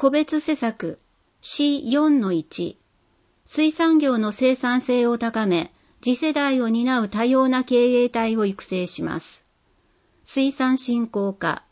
個別施策 C4-1 水産業の生産性を高め、次世代を担う多様な経営体を育成します。水産振興化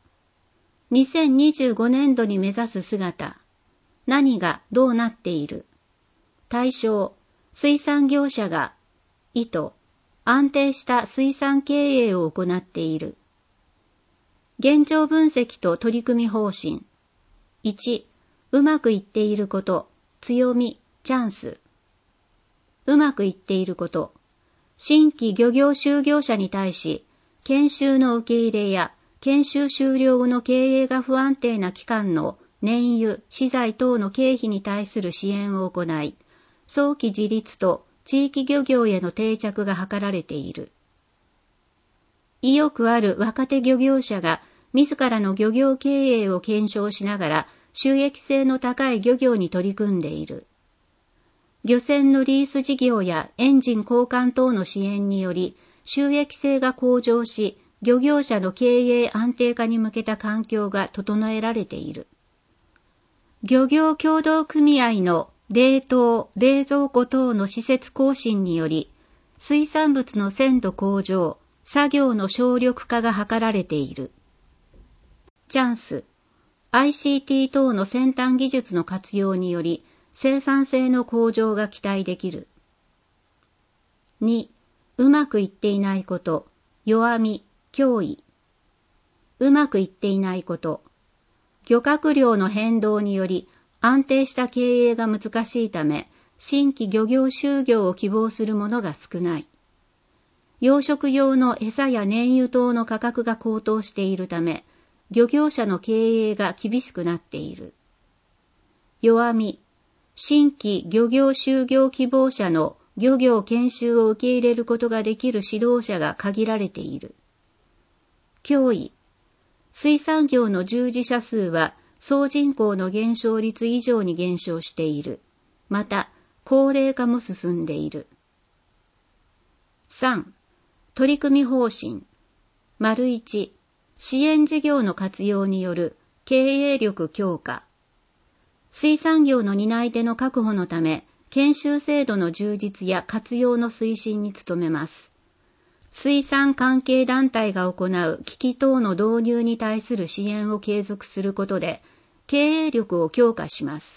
2025年度に目指す姿。何がどうなっている？対象、水産業者が意図、安定した水産経営を行っている。現状分析と取り組み方針。1、うまくいっていること、強み、チャンス。うまくいっていること。新規漁業就業者に対し、研修の受け入れや研修終了後の経営が不安定な期間の燃油、資材等の経費に対する支援を行い、早期自立と地域漁業への定着が図られている。意欲ある若手漁業者が自らの漁業経営を検証しながら収益性の高い漁業に取り組んでいる。漁船のリース事業やエンジン交換等の支援により収益性が向上し、漁業者の経営安定化に向けた環境が整えられている。漁業協同組合の冷凍・冷蔵庫等の施設更新により、水産物の鮮度向上、作業の省力化が図られている。チャンス、ICT 等の先端技術の活用により、生産性の向上が期待できる。2、うまくいっていないこと、弱み、脅威。うまくいっていないこと。漁獲量の変動により安定した経営が難しいため、新規漁業就業を希望する者が少ない。養殖用の餌や燃油等の価格が高騰しているため、漁業者の経営が厳しくなっている。弱み、新規漁業就業希望者の漁業研修を受け入れることができる指導者が限られている。脅威、水産業の従事者数は総人口の減少率以上に減少している。また、高齢化も進んでいる。3、取り組み方針。1、支援事業の活用による経営力強化。水産業の担い手の確保のため、研修制度の充実や活用の推進に努めます。水産関係団体が行う機器等の導入に対する支援を継続することで、経営力を強化します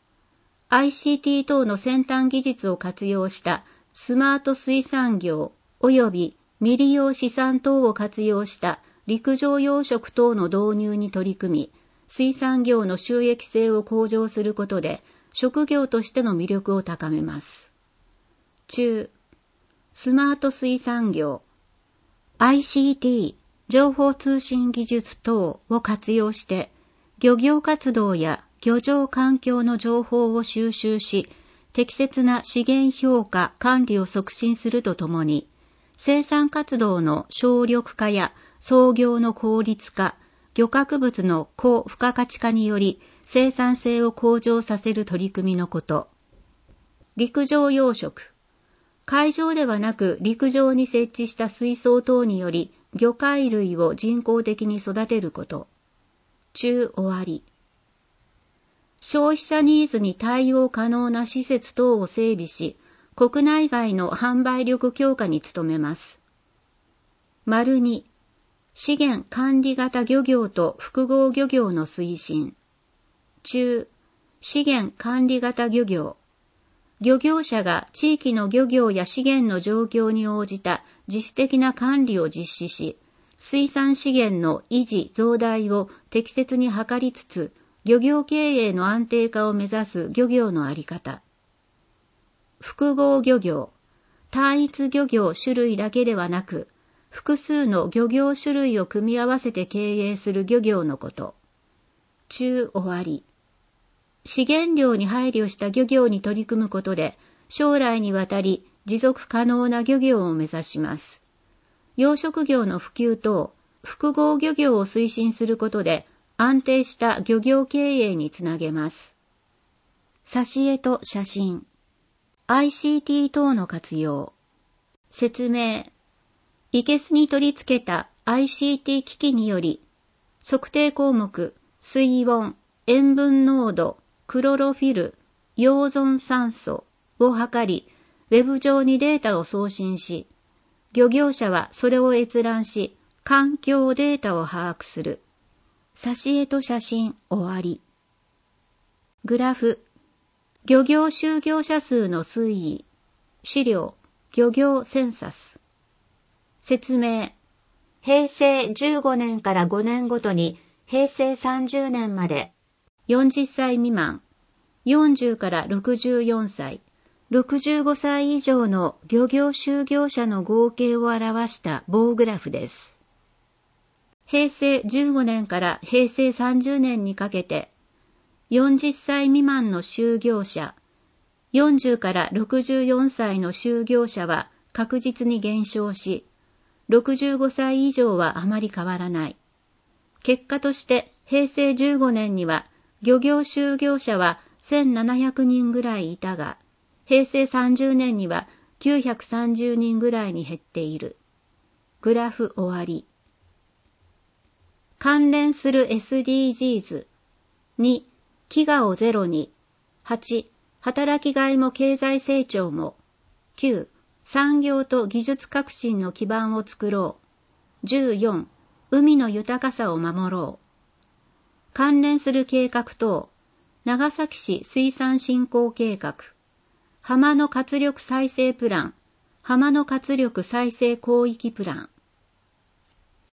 。ICT 等の先端技術を活用したスマート水産業及び未利用資産等を活用した陸上養殖等の導入に取り組み、水産業の収益性を向上することで、職業としての魅力を高めます。中、スマート水産業 ICT 情報通信技術等を活用して漁業活動や漁場環境の情報を収集し適切な資源評価管理を促進するとともに生産活動の省力化や操業の効率化、漁獲物の高付加価値化により生産性を向上させる取り組みのこと。陸上養殖海上ではなく陸上に設置した水槽等により魚介類を人工的に育てること。中終わり。消費者ニーズに対応可能な施設等を整備し、国内外の販売力強化に努めます。2、資源管理型漁業と複合漁業の推進。中、資源管理型漁業。漁業者が地域の漁業や資源の状況に応じた自主的な管理を実施し、水産資源の維持増大を適切に図りつつ、漁業経営の安定化を目指す漁業のあり方。複合漁業、単一漁業種類だけではなく、複数の漁業種類を組み合わせて経営する漁業のこと。中終わり。資源量に配慮した漁業に取り組むことで、将来にわたり持続可能な漁業を目指します。養殖業の普及等、複合漁業を推進することで、安定した漁業経営につなげます。挿絵と写真。ICT 等の活用。説明。生けすに取り付けた ICT 機器により、測定項目、水温、 塩分濃度、クロロフィル、溶存酸素を測り、ウェブ上にデータを送信し、漁業者はそれを閲覧し、環境データを把握する。挿絵と写真終わり。グラフ。漁業就業者数の推移。資料。漁業センサス。説明。平成15年から5年ごとに平成30年まで40歳未満、40から64歳、65歳以上の漁業就業者の合計を表した棒グラフです。平成15年から平成30年にかけて、40歳未満の就業者、40から64歳の就業者は確実に減少し、65歳以上はあまり変わらない。結果として平成15年には漁業就業者は1700人ぐらいいたが、平成30年には930人ぐらいに減っている。グラフ終わり。関連する SDGs。2、飢餓をゼロに。8、働きがいも経済成長も。9、産業と技術革新の基盤を作ろう。14、海の豊かさを守ろう。関連する計画等。長崎市水産振興計画。浜の活力再生プラン。浜の活力再生広域プラン。